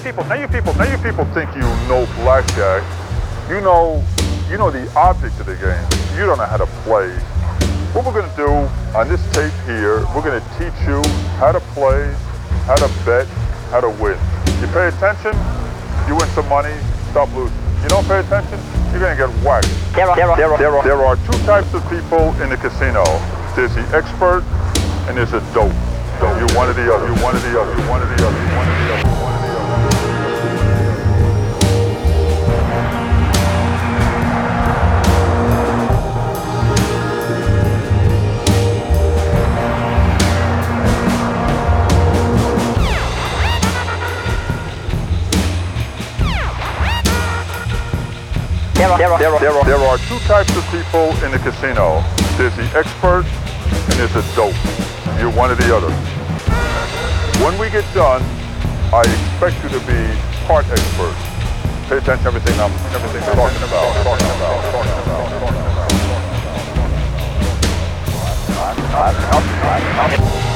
you people think you know blackjack. You know the object of the game. You don't know how to play. What we're gonna do on this tape here, we're gonna teach you how to play, how to bet, how to win. You pay attention, you win some money, stop losing. You don't pay attention, you're gonna get whacked. There are two types of people in the casino. There's the expert and there's a dope. You one or the other, you one or the other, you one or the other, you one or the other, you one or the other. There are two types of people in the casino. There's the expert and there's a dope. You're one or the other. When we get done, I expect you to be part expert. Pay attention to everything I'm talking about.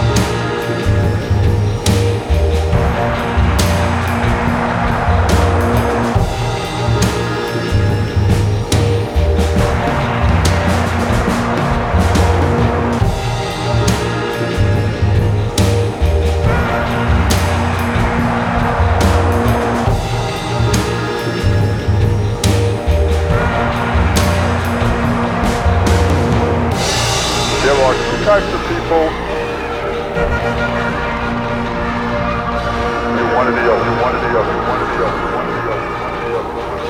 There are two types of people. You're one or the other, you're one or the other, you're one or the other, you're one or the other, you're one or the other.